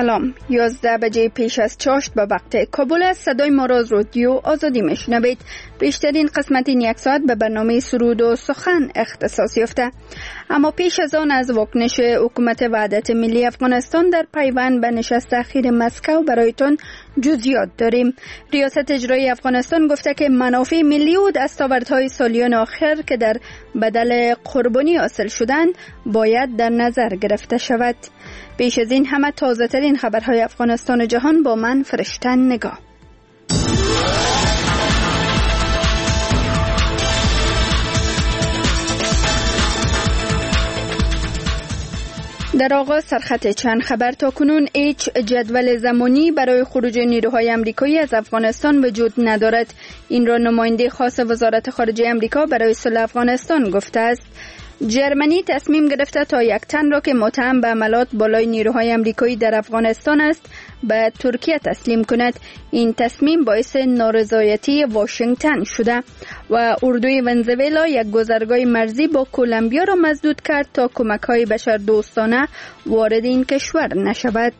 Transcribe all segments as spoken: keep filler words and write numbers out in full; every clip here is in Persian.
سلام. یازده بجه پیش از چاشت به وقت کابل است. صدای ما را از رادیو آزادی میشنوید. بیشترین قسمت این یک ساعت به برنامه سرود و سخن اختصاص یافته. اما پیش از آن از واکنش حکومت وحدت ملی افغانستان در پیوند به نشست اخیر مسکو برایتان جزئیات داریم. ریاست اجرایی افغانستان گفته که منافع ملی و دستاوردهای سالیان آخر که در بدل قربانی حاصل شدند باید در نظر گرفته شود. پیش از این همه تازه ترین خبرهای افغانستان و جهان با من فرشتن نگاه. در آغاز سرخط چند خبر. تا کنون هیچ جدول زمانی برای خروج نیروهای آمریکایی از افغانستان وجود ندارد. این را نماینده خاص وزارت خارجه آمریکا برای صلح افغانستان گفته است. جرمنی تصمیم گرفته تا یک تن را که متهم به حملات بالای نیروهای آمریکایی در افغانستان است به ترکیه تسلیم کند. این تصمیم باعث نارضایتی واشنگتن شده و اردوی ونزوئلا یک گذرگاه مرزی با کلمبیا را مسدود کرد تا کمک‌های بشردوستانه وارد این کشور نشود.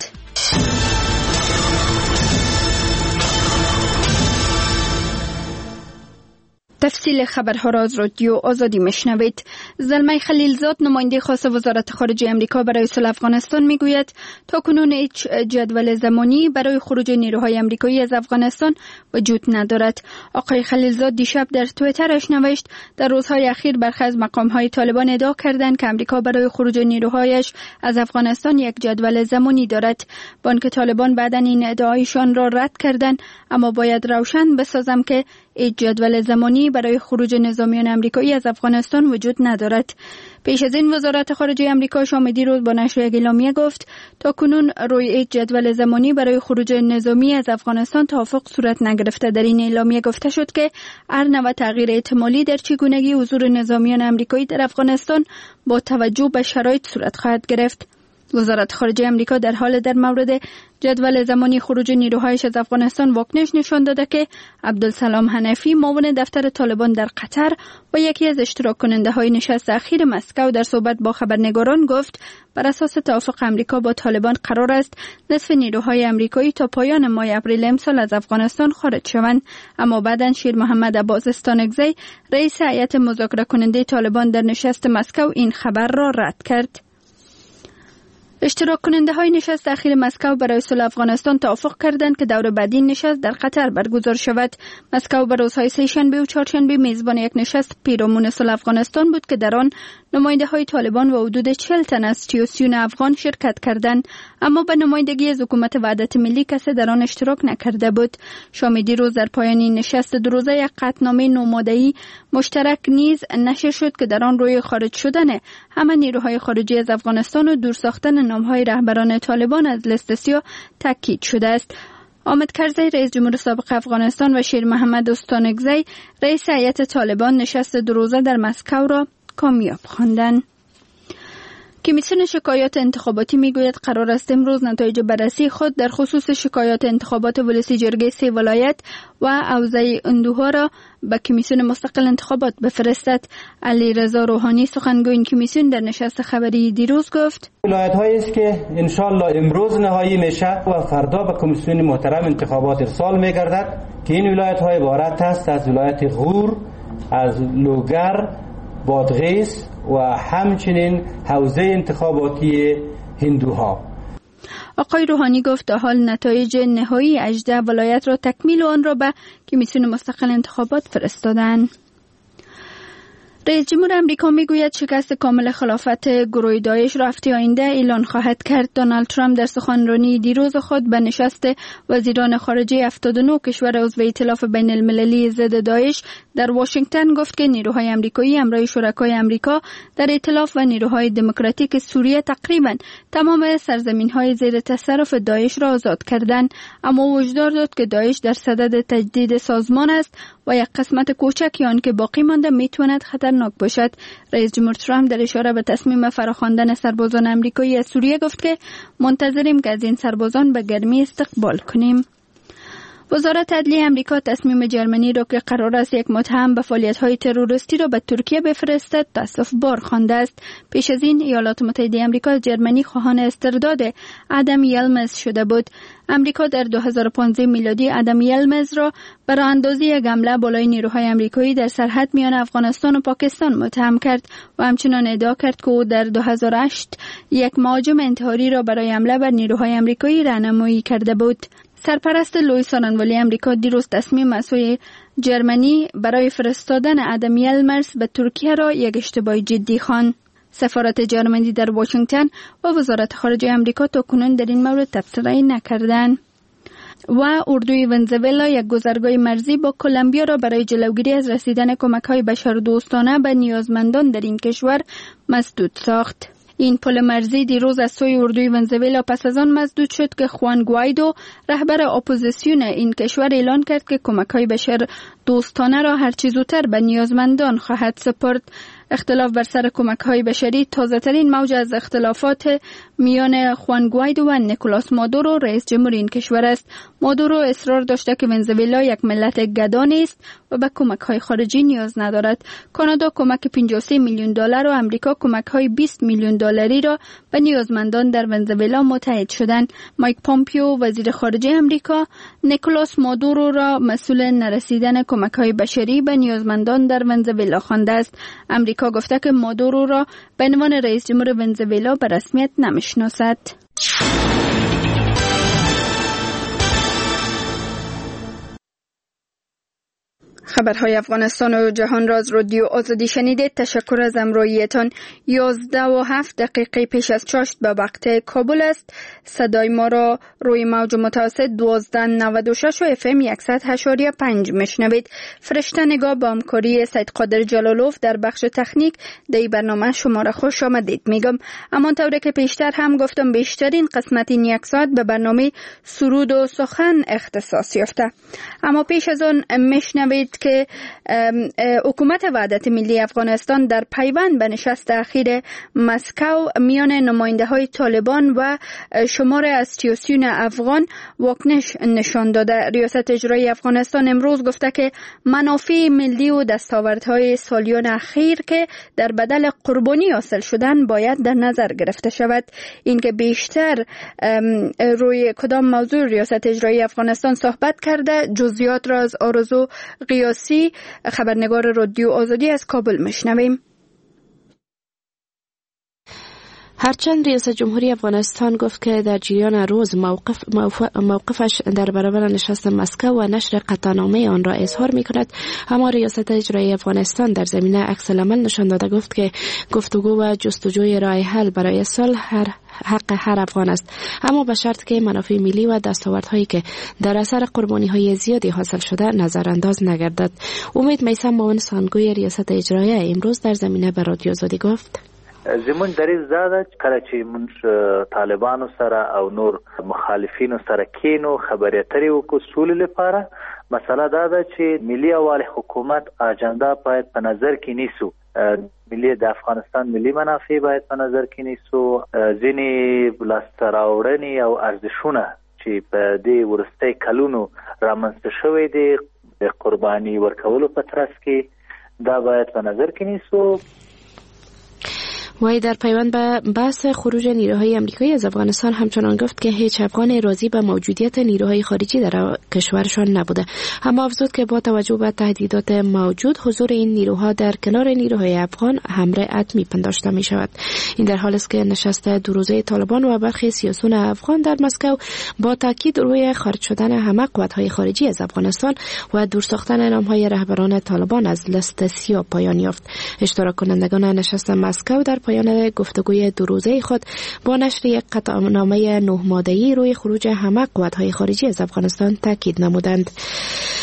تفصیل خبرها را از رادیو آزادی میشنوید. زلمه خلیلزاد نماینده خاص وزارت خارجه آمریکا برای صلح افغانستان میگوید تا کنون هیچ جدول زمانی برای خروج نیروهای آمریکایی از افغانستان وجود ندارد. آقای خلیلزاد دیشب در توییترش نوشت در روزهای اخیر برخی از مقام‌های طالبان ادعا کردند که آمریکا برای خروج نیروهایش از افغانستان یک جدول زمانی دارد. بانک طالبان بعداً این ادعایشان را رد کردند، اما باید روشن بسازم که هیچ جدول زمانی برای خروج نظامیان آمریکایی از افغانستان وجود ندارد. پیش از این وزارت خارجه آمریکا شام دیروز با نشر یک اعلامیه گفت تا کنون روی هیچ جدول زمانی برای خروج نظامی از افغانستان توافق صورت نگرفته. در این اعلامیه گفته شد که هر نوع تغییر احتمالی در چگونگی حضور نظامیان آمریکایی در افغانستان با توجه به شرایط صورت خواهد گرفت. وزارت خارجه آمریکا در حال در مورد جدول زمانی خروج نیروهایش از افغانستان واکنش نشان داده که عبدالسلام حنفی معاون دفتر طالبان در قطر و یکی از اشتراک کننده های نشست اخیر مسکو در صحبت با خبرنگاران گفت بر اساس توافق آمریکا با طالبان قرار است نصف نیروهای آمریکایی تا پایان ماه اپریل امسال از افغانستان خارج شوند. اما بعداً شیر محمد عباس استانکزی رئیس هیئت مذاکره کننده طالبان در نشست مسکو این خبر را رد کرد. اشتراک کننده های نشست اخیر مسکو برای صلح افغانستان توافق کردند که دور بعدی نشست در قطر برگزار شود. مسکو به روزهای سه‌شنبه و چهارشنبه میزبان یک نشست پیرامون صلح افغانستان بود که در آن نماینده های طالبان و حدود چهل تن از سی و سه افغان شرکت کردند، اما به نمایندگی از حکومت وحدت ملی کسی در آن اشتراک نکرده بود. شام دیروز در پایان این نشست دو روزه یک قطعنامه نوماده‌ای مشترک نیز نشر شد که در آن روی خارج شدن همه نیروهای خارجی از افغانستان و دور ساختن نام‌های رهبران طالبان از لیست سیاه تاکید شده است. حامد کرزی رئیس جمهور سابق افغانستان و شیر محمد استانکزی رئیس هیئت طالبان نشست دو روزه در مسکو را کامیاب خواندند. کمیسیون شکایات انتخاباتی میگوید قرار است امروز نتایج بررسی خود در خصوص شکایات انتخابات ولسی جرگه سه ولایت و حوزه اندوها را به کمیسیون مستقل انتخابات بفرستد. علی رضا روحانی سخنگوی این کمیسیون در نشست خبری دیروز گفت ولایت هایی است که ان شاء الله امروز نهایی میشه و فردا به کمیسیون محترم انتخابات ارسال میگردد که این ولایت های عبارت است از ولایت غور، از لوگر، بادغیس و همچنین حوزه انتخاباتی هندوها. آقای روحانی گفت تا حال نتایج نهایی هجده ولایت را تکمیل و آن را به کمیسیون مستقل انتخابات فرستادند. رئیس جمهور آمریکا میگوید شکست کامل خلافت گروه داعش را هفته آینده اعلان خواهد کرد. دونالد ترامپ در سخنرانی دیروز خود به نشست وزیران خارجه هفتاد و نه کشور عضو ائتلاف بین المللی ضد داعش در واشنگتن گفت که نیروهای آمریکایی همراه شرکای آمریکا در ائتلاف و نیروهای دموکراتیک سوریه تقریبا تمام سرزمین‌های زیر تصرف داعش را آزاد کردند، اما هشدار داد که داعش در صدد تجدید سازمان است و یک قسمت کوچکی آن که باقی مانده میتواند خطرناک باشد. رئیس جمهور ترامپ در اشاره به تصمیم فراخواندن سربازان آمریکایی از سوریه گفت که منتظریم که از این سربازان به گرمی استقبال کنیم. وزارت عدلیه امریکا تصمیم جرمنی را که قرار است یک متهم به فعالیت‌های تروریستی را به ترکیه بفرستد تأسف‌بار خوانده است. پیش از این ایالات متحده آمریکا از جرمنی خواهان استرداد آدم یلمز شده بود. امریکا در دو هزار و پانزده میلادی آدم یلمز را برای اندازی یک حمله بالای نیروهای آمریکایی در سرحد میان افغانستان و پاکستان متهم کرد و همچنان ادعا کرد که او در دو هزار و هشت یک مهاجم انتحاری را برای حمله بر نیروهای آمریکایی راهنمایی کرده بود. سرپرست لوی سارنوالی امریکا دیروز تصمیم مسئول جرمنی برای فرستادن آدم یلمز به ترکیه را یک اشتباه جدی خواند. سفارت جرمنی در واشنگتن و وزارت خارجه امریکا تا کنون در این مورد تبصره نکردند. و اردوی ونزوئلا یک گذرگاه مرزی با کلمبیا را برای جلوگیری از رسیدن کمک‌های بشردوستانه به نیازمندان در این کشور مسدود ساخت. این پل مرزی دیروز از سوی اردوی ونزوئلا پس از آن مسدود شد که خوان گوایدو رهبر اپوزیسیون این کشور اعلان کرد که کمک‌های بشردوستانه را هرچه زودتر به نیازمندان خواهد سپرد. اختلاف بر سر کمک‌های بشری تازه‌ترین موج از اختلافات میان خوان گوایدو و نیکولاس مادورو رئیس جمهور این کشور است. مادورو اصرار داشته که ونزوئلا یک ملت گدا نیست و به کمک‌های خارجی نیاز ندارد. کانادا کمک پنجاه و سه میلیون دلار و آمریکا کمک‌های بیست میلیون دلاری را به نیازمندان در ونزوئلا متحد شدند. مایک پومپیو وزیر خارجه آمریکا نیکولاس مادورو را مسئول نرسیدن کمک‌های بشری به نیازمندان در ونزوئلا خوانده است. آمریکا گفته که مادورو را به عنوان رئیس جمهور ونزوئلا به رسمیت نمیشناسد. خبرهای افغانستان و جهان را از رادیو آزادی شنیدید. تشکر از همراهیتان. یازده و هفت دقیقه پیش از چاشت به وقت کابل است. صدای ما را روی موج متوسط دوازده نود و شش و اف ام صد و هشت و پنج میشنوید. فرشته نگاه با همکاری سید قادر جلالوف در بخش تکنیک در برنامه شما را خوش آمدید میگم. همانطور که پیشتر هم گفتم بیشترین قسمت این یک ساعت به برنامه سرود و سخن اختصاص یافته. اما پیش از آن میشنوید که حکومت وحدت ملی افغانستان در پیوند به نشست اخیر مسکو میان نماینده های طالبان و شمار از سیاسیون افغان واکنش نشان داده. ریاست اجرایی افغانستان امروز گفته که منافع ملی و دستاوردهای سالیان اخیر که در بدل قربانی حاصل شدن باید در نظر گرفته شود. اینکه بیشتر روی کدام موضوع ریاست اجرایی افغانستان صحبت کرده جزئیات را از آرزو قیاسی خبرنگار رادیو آزادی از کابل میشنویم. هرچند ریاست جمهوری افغانستان گفت که در جریان روز موقف موقفش در برابر نشست مسکو و نشر قطعنامه آن را اظهار می کند، اما ریاست اجرایی افغانستان در زمینه عکس العمل نشان داده گفت که گفتگو و جستجوی راه حل برای صلح هر حق هر افغان است، اما به شرط که منافع ملی و دستاوردهایی که در اثر قربانی‌های زیادی حاصل شده نظرانداز نگردد. امید میثم معاون سخنگوی ریاست اجرایی امروز در زمینه به رادیو آزادی گفت: زمون دریز داده کله چې مونږ طالبانو سره او نور مخالفینو سره کینو خبرې اترې وکړو سولې لپاره. مسله دا ده چې ملي اول حکومت اجندا باید په نظر کې نیسو، ملي د افغانستان ملي منافع باید په نظر کې نیسو، ځینې لاسته راوړنې او ارزښتونه چې په دې وروستي کلونو رامنځته شوي دي د قرباني ورکولو په ترڅ کې دا باید په نظر کې نیسو. وی در پیوند به بحث خروج نیروهای آمریکایی از افغانستان همچنان گفت که هیچ افغان راضی به موجودیت نیروهای خارجی در کشورشان نبوده، اما افزود که با توجه به تهدیدات موجود حضور این نیروها در کنار نیروهای افغان امر حتمی پنداشته می شود. این در حالی است که نشست دو روزه طالبان و برخی سیاسیون افغان در مسکو با تاکید روی خارج شدن همه قوت‌های خارجی از افغانستان و دور ساختن نام‌های رهبران طالبان از لیست سیاه پایان یافت. اشتراک کنندگان نشست مسکو در پایان گفتگوی دو روزه خود با نشر یک قطعنامه نه ماده‌ای روی خروج همه قوت‌های خارجی از افغانستان تاکید نمودند.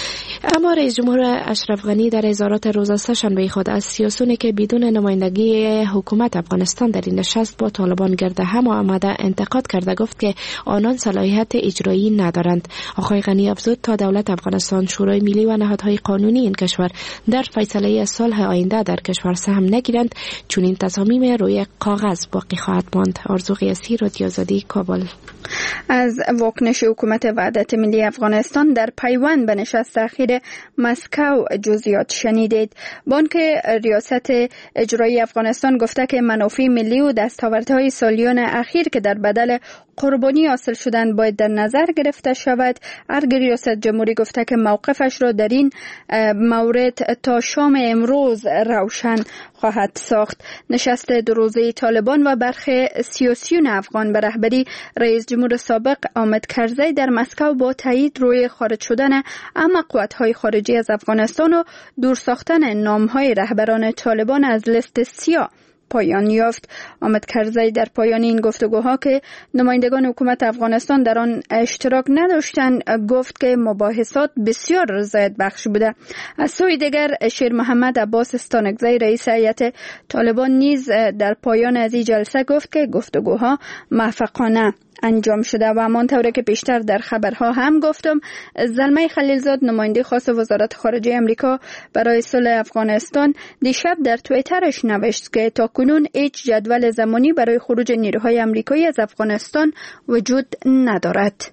اما رئیس جمهور اشرف غنی در اظهارات روز سه‌شنبه خود از سیاسیونی که بدون نمایندگی حکومت افغانستان در این نشست با طالبان گرد هم آمده انتقاد کرده، گفت که آنان صلاحیت اجرایی ندارند. آقای غنی افزود تا دولت افغانستان، شورای ملی و نهادهای قانونی این کشور در فیصله صلح آینده در کشور سهم نگیرند، چون این تصامیم روی کاغذ باقی خواهد ماند. آرزو قیاسی، رادیو آزادی، کابل. از واکنش حکومت وحدت ملی افغانستان در پیوند به نشست اخیر مسکو جزئیات شنیدید. بانک ریاست اجرایی افغانستان گفته که منافع ملی و دستاوردهای سالیان اخیر که در بدل قربانی حاصل شدن باید در نظر گرفته شود. ارگ ریاست جمهوری گفته که موقفش را در این مورد تا شام امروز روشن خواهد ساخت. نشست دو روزه طالبان و برخی سیاسیون افغان به رهبری رئیس جمهور سابق حامد کرزی در مسکو با تایید روی خارج شدن اما قوت‌های خارجی از افغانستان و دور ساختن نام‌های رهبران طالبان از لیست سیاه پایان یافت. حامد کرزی در پایان این گفتگوها که نمایندگان حکومت افغانستان در آن اشتراک نداشتند گفت که مباحثات بسیار رضایت بخش بوده. از سوی دیگر شیر محمد عباس استانکزی رئیس هیئت طالبان نیز در پایان از این جلسه گفت که گفتگوها موفقانه انجام شده و همانطور که پیشتر در خبرها هم گفتم، زلمه خلیلزاد نماینده خاص وزارت خارجه امریکا برای صلح افغانستان دیشب در توییترش نوشت که تاکنون هیچ جدول زمانی برای خروج نیروهای امریکایی از افغانستان وجود ندارد.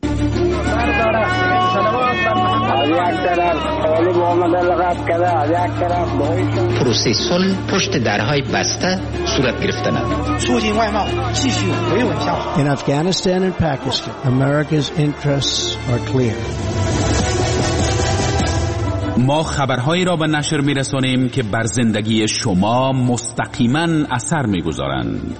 پروسه صلح پشت درهای بسته صورت گرفتن. In Afghanistan and Pakistan, America's interests are clear. ما خبرهایی را به نشر می‌رسانیم که بر زندگی شما مستقیما اثر می‌گذارند.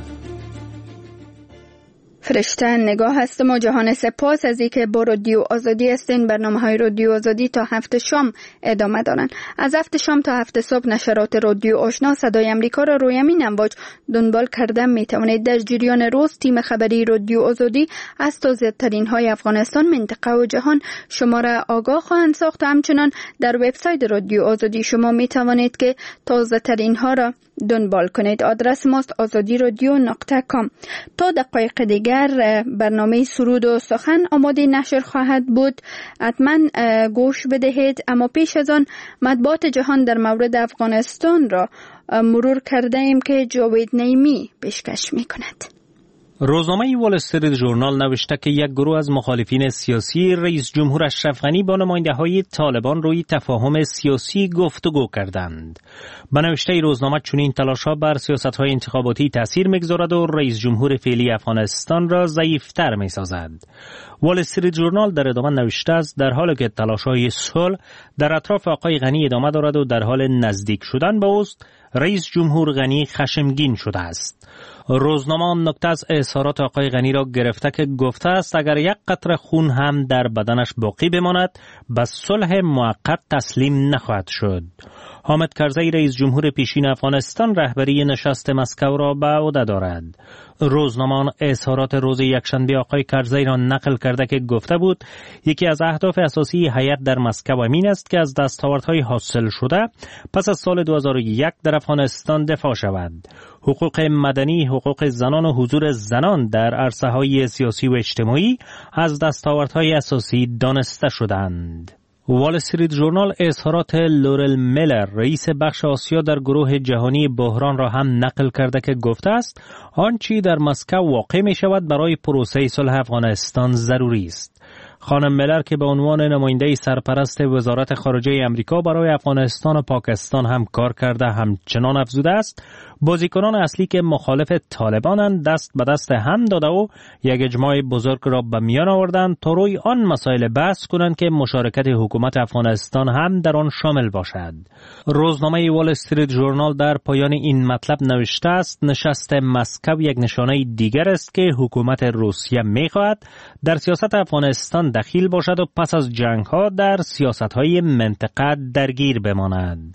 فرشته نگاه هستم و جهان سپاس از اینکه با رادیو آزادی هستین. برنامه‌های رادیو آزادی تا هفت شام ادامه دارن. از هفت شام تا هفت صبح نشرات رادیو آشنا صدای امریکا را روی همین امواج دنبال کرده می توانید. در جریان روز تیم خبری رادیو آزادی از تازه‌ترین های افغانستان، منطقه و جهان شما را آگاه خواهند ساخت. همچنان در وبسایت رادیو آزادی شما می توانید که تازه‌ترین ها را دنبال کنید. آدرس ماست آزادی رادیو نقطه کام. تا دقایق دیگر برنامه سرود و سخن آماده نشر خواهد بود. حتما گوش بدهید. اما پیش از آن مطبوعات جهان در مورد افغانستان را مرور کرده ایم که جاوید نعیمی پیشکش می کند. روزنامه وال استریت ژورنال نوشته که یک گروه از مخالفین سیاسی رئیس جمهور اشرف غنی با نماینده‌های طالبان روی تفاهم سیاسی گفتگو کردند. به نوشته روزنامه چنین تلاش‌ها بر سیاست‌های انتخاباتی تأثیر می‌گذارد و رئیس جمهور فعلی افغانستان را ضعیف‌تر می‌سازد. وال استریت ژورنال در ادامه نوشته است در حالی که تلاش‌های صلح در اطراف آقای غنی ادامه دارد و در حال نزدیک شدن به اوست، رئیس جمهور غنی خشمگین شده است. روزنامه آن نکته از اظهارات آقای غنی را گرفته که گفته است اگر یک قطره خون هم در بدنش باقی بماند به صلح موقت تسلیم نخواهد شد. حامد کرزی رئیس جمهور پیشین افغانستان رهبری نشست مسکو را به عهده دارد. روزنامه اظهارات روز یکشنبه آقای کرزی را نقل کرده که گفته بود یکی از اهداف اساسی هیئت در مسکو این است که از دستاوردهای حاصل شده پس از سال دو هزار و یک در افغانستان دفاع شود. حقوق مدنی، حقوق زنان و حضور زنان در عرصه‌های سیاسی و اجتماعی از دستاوردهای اساسی دانسته شدند. وال استریت ژورنال اظهارات لورل میلر رئیس بخش آسیا در گروه جهانی بحران را هم نقل کرده که گفته است آنچه در مسکو واقع می شود برای پروسه صلح افغانستان ضروری است. خانم میلر که به عنوان نماینده سرپرست وزارت خارجه امریکا برای افغانستان و پاکستان هم کار کرده همچنان افزوده است بازیکنان اصلی که مخالف طالبانند دست به دست هم داده و یک اجماع بزرگ را به میان آوردند تا روی آن مسائل بحث کنند که مشارکت حکومت افغانستان هم در آن شامل باشد. روزنامه وال استریت ژورنال در پایان این مطلب نوشته است نشست مسکو یک نشانه دیگر است که حکومت روسیه می‌خواهد در سیاست افغانستان دخیل باشد و پس از جنگ‌ها در سیاست‌های منطقه درگیر بماند.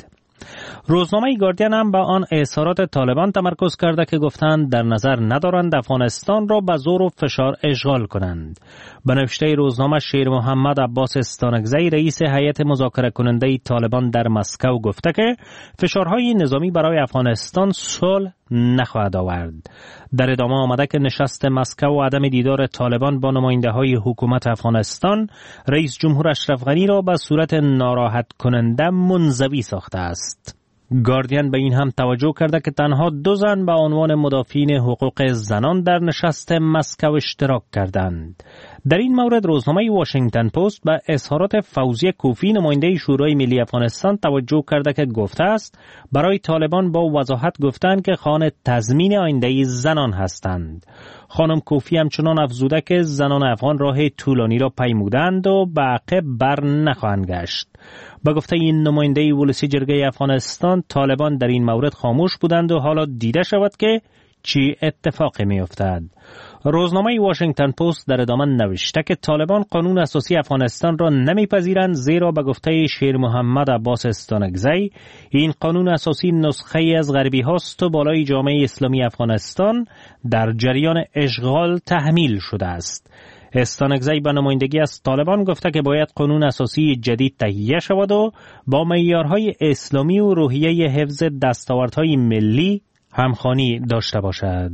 روزنامه گاردین هم با آن اظهارات طالبان تمرکز کرده که گفتند در نظر ندارند افغانستان را به زور و فشار اشغال کنند. به نوشته روزنامه شیر محمد عباس استانکزی رئیس هیئت مذاکره کننده طالبان در مسکو گفته که فشارهای نظامی برای افغانستان صلح نخواهد آورد. در ادامه آمده که نشست مسکو و عدم دیدار طالبان با نماینده های حکومت افغانستان رئیس جمهور اشرف غنی را به صورت ناراحت کننده منزوی ساخته است. گاردین به این هم توجه کرده که تنها دو زن به عنوان مدافعین حقوق زنان در نشست مسکو اشتراک کردند. در این مورد روزنامه واشنگتن پست به اظهارات فوزیه کوفی نماینده شورای ملی افغانستان توجه کرده که گفته است برای طالبان با وضاحت گفتند که خواهان تضمین آینده زنان هستند. خانم کوفی همچنان افزوده که زنان افغان راه طولانی را پیمودند و به عقب بر نخواهند گشت. با گفته این نماینده ولسی جرگه افغانستان طالبان در این مورد خاموش بودند و حالا دیده شود که چی اتفاقی می افتد. روزنامه واشنگتن پست در ادامه نوشته که طالبان قانون اساسی افغانستان را نمیپذیرند، زیرا به گفته شیر محمد عباس استانکزی این قانون اساسی نسخه ای از غربی هاست و بالای جامعه اسلامی افغانستان در جریان اشغال تحمیل شده است. استانکزی به نمایندگی از طالبان گفته که باید قانون اساسی جدید تهیه شود و با معیارهای اسلامی و روحیه حفظ دستاوردهای ملی همخوانی داشته باشد.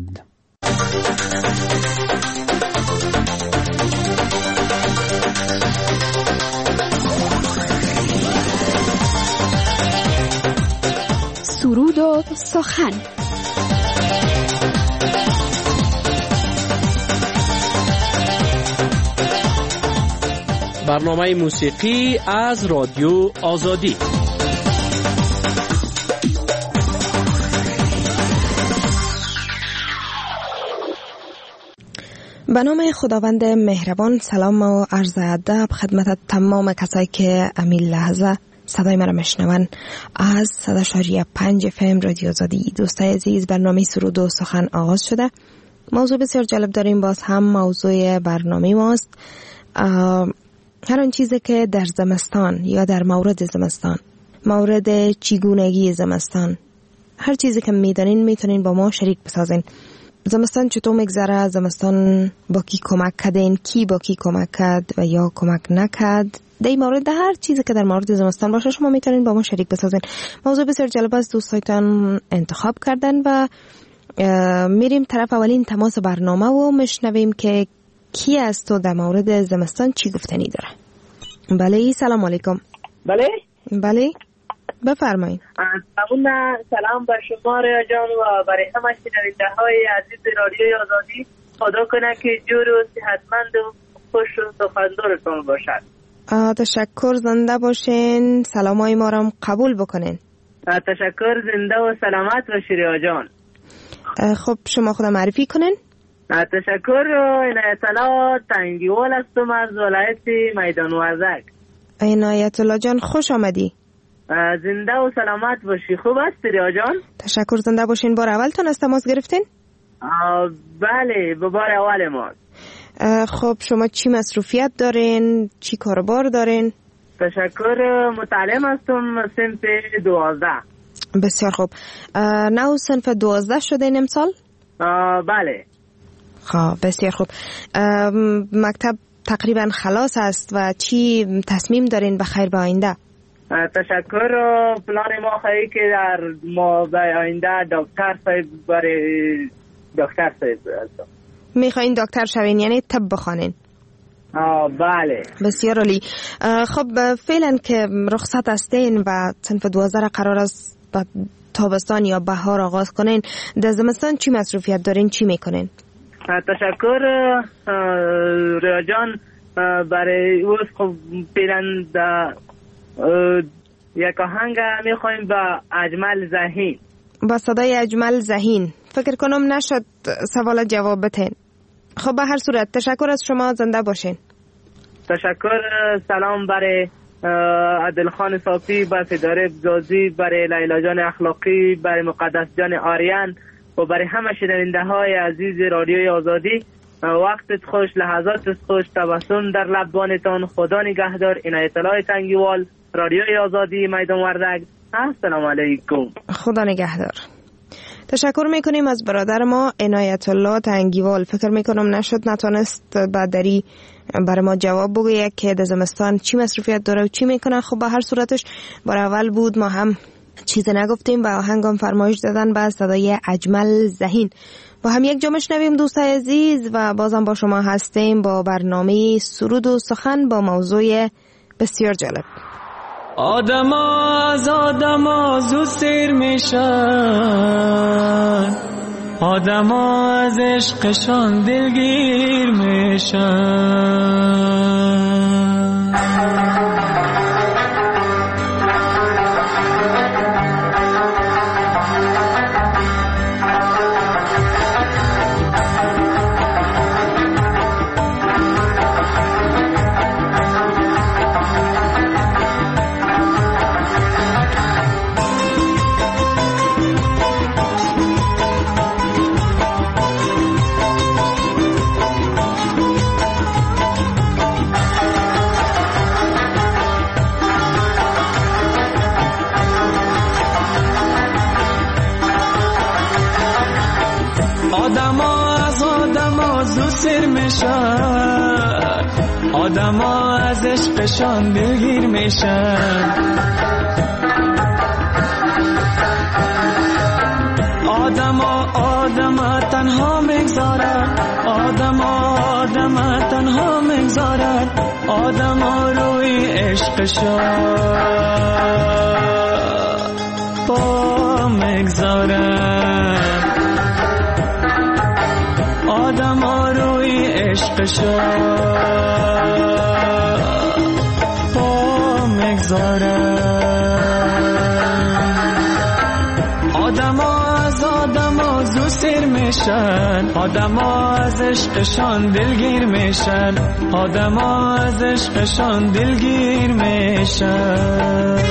سرود و سخن. برنامه موسیقی از رادیو آزادی. به نام خداوند مهربان، سلام و عرض ادب خدمت تمام کسایی که امین لحظه صدای مرا میشنون از صد و شش و پنج اف ام رادیو آزادی. دوستای عزیز، برنامه سرود و سخن آغاز شده. موضوع بسیار جالب داریم، باز هم موضوع برنامه ماست هر آن چیزی که در زمستان یا در مورد زمستان، مورد چگونگی زمستان، هر چیزی که میدانین میتونین با ما شریک بسازین. زمستان چطور میگذره؟ زمستان با کی کمک کردین؟ کی با کی کمک کرد و یا کمک نکرد؟ در این مورد هر چیزی که در مورد زمستان باشه شما میتونین با ما شریک بسازین. موضوع بسیار جالب است، دوستایتان انتخاب کردن و میریم طرف اولین تماس برنامه و میشنویم که کی است تو در مورد زمستان چی گفتنی داره. بله، سلام علیکم. بله بله بفرمایید. سلام بر شما ریا جان و برای همه شنونده های عزیز رادیوی آزادی. خدا کنه که جور و صحتمند و خوش و سخندارتون باشد. تشکر، زنده باشین. سلامای ما را قبول بکنین. تشکر، زنده و سلامت باشی ریا جان. خب شما خدا معرفی کنین. تشکر، عنایت الله تنگیوال هستم از ولایت میدان وردک. عنایت الله جان خوش آمدی. زنده و سلامت باشی. خوب است ریا جان؟ تشکر، زنده باشین. بار اولتون از تماس گرفتین؟ بله، به بار اول ما. خب شما چی مصروفیت دارین؟ چی کاربار دارین؟ تشکر، متعلم هستم صنف دوازده. بسیار خوب. نه صنف دوازده شدین امسال؟ بله. خب بسیار خوب. مکتب تقریبا خلاص است و چی تصمیم دارین به خیر به آینده؟ تشکر، پلان ما خواهی که در ما به آینده دکتر صاحب برای دکتر صاحب میخواین دکتر شوین، یعنی طب بخوانین؟ بله. بسیار عالی. خب فعلا که رخصت هستین و صنف دوازده قرار است با تابستان یا بهار آغاز کنین، در زمستان چی مصروفیت دارین؟ چی میکنین؟ تشکر ریا جان، برای اوز خب فعلا یک آهنگ میخوایم با اجمل ذهین. با صدای اجمل ذهین. فکر کنم نشد سوال جواب بتین. خب به هر صورت تشکر از شما، زنده باشین. تشکر. سلام برای عادل خان صافی، برای فداره بزازی، برای لیلا جان اخلاقی، برای مقدس جان آریان و برای همه شنونده های عزیز رادیوی آزادی. وقتت خوش، لحظاتت خوش، تبسم در لبانتان. خدا نگهدار. عنایت الله تنگیوال، رادیوی آزادی میدان وردک، السلام علیکم. خدا نگهدار. تشکر میکنیم از برادر ما عنایت الله تنگیوال. فکر میکنم نشد نتونست بعدری برای ما جواب بگویه که در زمستان چی مصروفیت داره و چی میکنه. خب به هر صورتش بار اول بود ما هم چیز نگفتیم و آهنگام فرمایش دادن با صدای اجمل ذهین. با هم یک جا میشنویم دوستای عزیز و بازم با شما هستیم با برنامه سرود و سخن با موضوع بسیار جالب. آدم از آدم آزو سیر میشن، آدم از عشقشان دلگیر میشن. آدم ها از عشقشان دلگیر میشن، آدم ها آدم ها تنها میگذارن، آدم ها آدم ها تنها میگذارن، آدم ها روی عشقشان با میگذارن، آدم ها روی عشقشان با میگذارن. آدم ها از آدم ها زو سیر میشن، آدم ها از عشقشان دلگیر میشن، آدم ها از عشقشان دلگیر میشن.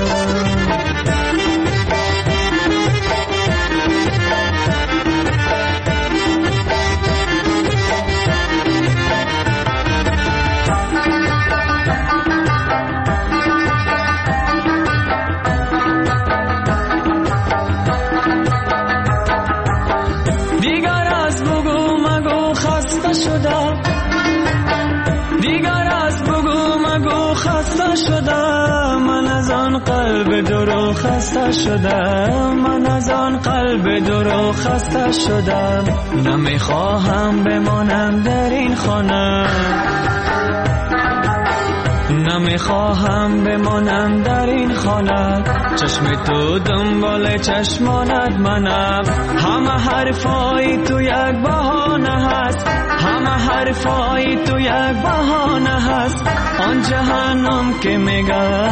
من از آن قلب درو خسته شدم، من از آن قلب درو خسته شدم، نمیخواهم بمانم در این خانه، نمیخواهم بمانم در این خانه، چشم تو دنبال چشمانت منم، همه حرفای تو یک بهانه هست، همه حرفای تو یک بهانه هست، آن جهنم که میگه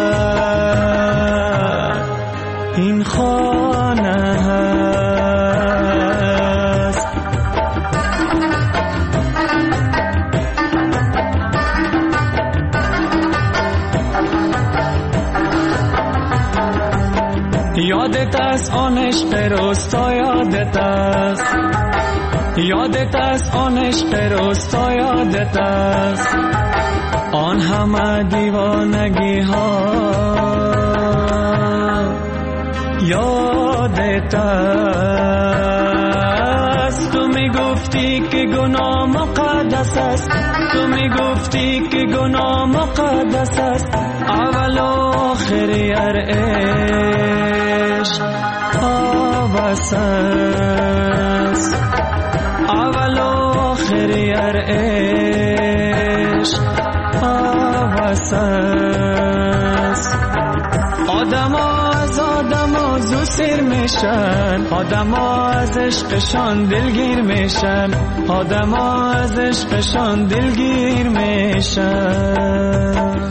این خانه هست. یادت است آن عشق روستا، یادت است، یادت است آن عشق روستا، یادت است آن همه دیوانگی ها، یادت است تو میگفتی که گناه مقدس است، تو میگفتی که گناه مقدس است، اول و آخری هر عشق آبس است، اول و آخری هر عشق آبس است. آدم ها از آدم ها زو سیر میشن، آدم ها از عشقشان دلگیر میشن، آدم ها از عشقشان دلگیر میشن.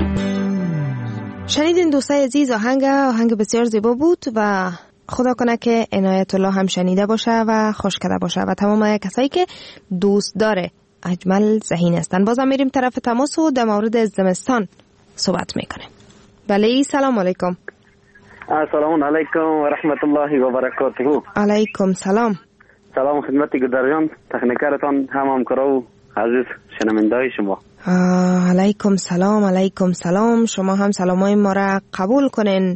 شنیدین دوستای عزیز آهنگ آهنگ بسیار زیبا بود و خدا کنه که عنایت الله هم شنیده باشه و خوش کرده باشه و تمام کسایی که دوست داره اجمل ذهین هستن. بازم میریم طرف تماس و در مورد زمستان صحبت میکنه. بله سلام علیکم. السلام علیکم و رحمت الله و برکاته. علیکم سلام. سلام خدمت گدرجان تکنیکرتان هم همکارا و عزیز شنونده‌های شما. علیکم سلام. علیکم سلام. شما هم سلامای ما را قبول کنین.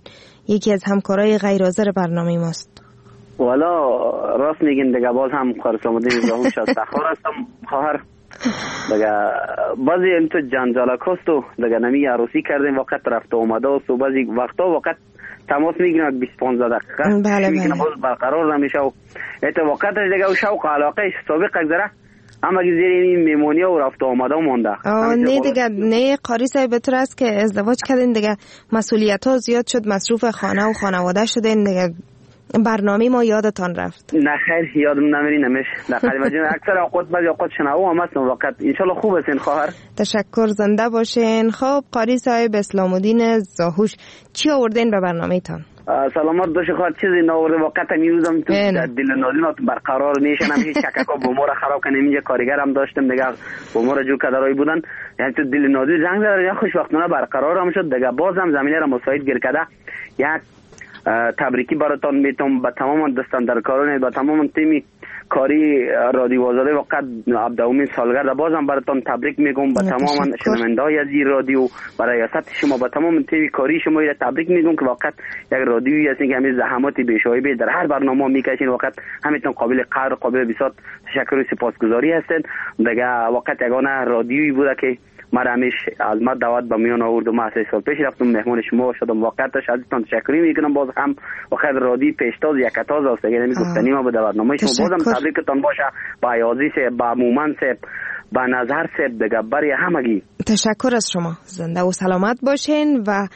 یکی از همکارای غیر حاضر برنامه ماست. والا راست میگین دیگه، باز هم خواهر اسلام الدین زاهوش شستخوار هستم خواهر دیگه. بعضی این تو جنجال کست و دیگه نمی عروسی کردیم وقت رفت و اومده و صبح بعضی وقتا وقت تماس میگیرم بیست پانزده دقیقه بله بله باز برقرار نمیشه و ایت وقت دیگه و شوق علاقه سابق گذره اما زیر این میمونی و رفت و آمده و مونده. آه نه دیگه، نه قاری صاحب بطور است که ازدواج کردین دیگه مسئولیت ها زیاد شد، مصروف خانه و خانواده شدین دیگه، برنامه ما یادتان رفت. نه خیر یادم نمیری نمیش دقیقا جن اکثر اوقات بعضی اوقات شنوا هم هستم وقت. انشالله خوب هستین خواهر. تشکر، زنده باشین. خب قاری صاحب اسلام الدین زاهوش چی آوردین به برنامه تان؟ سلامت باشه خواهر. چیزی ناورده وقت میروزم تو دل نازینات برقرار نیشنم هیچ چککا بومور خراب کنیم. اینجا کارگرم داشتم دیگه بومور جو کدرای بودن، یعنی تو دل نازی زنگ زد یا خوشبختانه برقرار هم شد دیگه. بازم زمینه را مساعد گیر کرده. یک تبریکی براتون میتونم به تمام دستاندرکاران، به تمام تیمی کاری رادیو آزادی وقت هفدهمین سالگرد بازم براتون تبریک میگم. به تمام شنونده‌های از این رادیو، برای ریاست شما، به تمام تیم کاری شما تبریک میگم که وقت یک رادیویی هستین که همین زحمات بی‌شایبه در هر برنامه میکشین. وقت همتون قابل قدر، قابل بسیار تشکر و سپاسگزاری هستین دیگه. وقت یگانه رادیویی بوده که من همیش از ما دعوت به میان آورد و ما سه سال پیش رفتم مهمان شما شدم. واقعاً ازتون تشکر میکنم. باز هم وقت رادی پیشتاز یکتاز است دیگه، نمیگفتنی ما به برنامه شما. بازم تبریکتون باشه با عیاضی سے، با مومن سے، با نظر سے دیگه، برای همگی تشکر از شما. زنده و سلامت باشین. و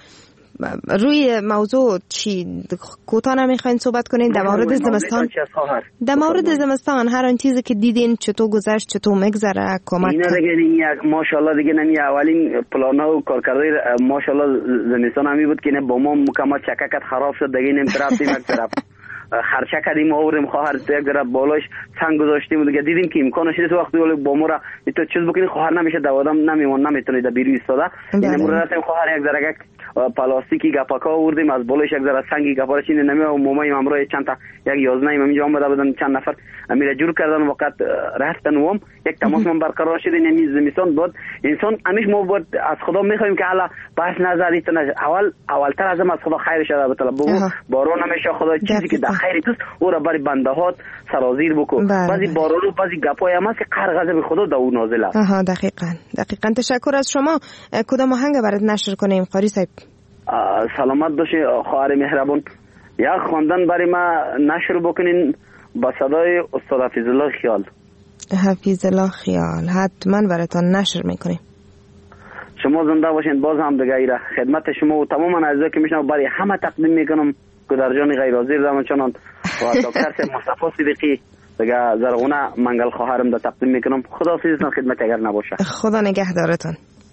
روی موضوع چی کوتاه نمیخواین صحبت کنین در مورد زمستان؟ در مورد زمستان هر آن چیزی که دیدین چطور گذشت، چطور میگذره، کمک اینا دیگه یک ماشاءالله دیگه نمی اولین پلانا و کارکردی ماشاءالله زمستان همی بود که نه با ما مکمل چککت خراب شد دیگه نمی طرف یک طرف خرچه کردیم آوریم خواهر یک ذره بالاش سنگ گذاشتیم دیگه. دیدیم که امکانش نیست وقتی با ما را تو چیز بکنی خواهر نمیشه دوادم نمیمون نمیتونید در بیرون ایستاده. این مورد رفتیم خواهر یک ذره پلاستیکی گپاکا آوردیم از بالاش یک ذره سنگی گپارش این نمیه و مومای امروز چند تا یک یازده ام اینجا اومده بودن چند نفر امیر جور کردن وقت رفتن و هم یک تماس من برقرار شد. این زمستان بود انسان همیش ما بود از خدا میخوایم که الله بس نذاری تو اول اولتر از هم از خدا خیر شده بتلا بگو بارون نمیشه خدا چیزی که در خیر توست او را برای بنده هات سرازیر بکن. بعضی بارون و بعضی گپای هم هست که قهر غضب خدا در اون نازل است. آها دقیقاً دقیقاً. تشکر از شما. کدام آهنگ برات نشر کنیم قاری صاحب؟ سلامت باشی خواهر مهربان. یک خواندن برای ما نشر بکنین با صدای استاد حفیظ الله خیال. حفیظ الله خیال حتما براتون نشر میکنیم. شما زنده باشین. باز هم دیگه ایره خدمت شما و تمام اعضا که میشنم برای همه تقدیم میکنم. گدرجان غیر حاضر زمان چنان و دکتر صاحب مصطفی صدیقی دیگه زرغونه منگل خواهرم دا تقدیم میکنم. خدا حافظتون خدمت اگر نباشه. خدا نگهدارتون.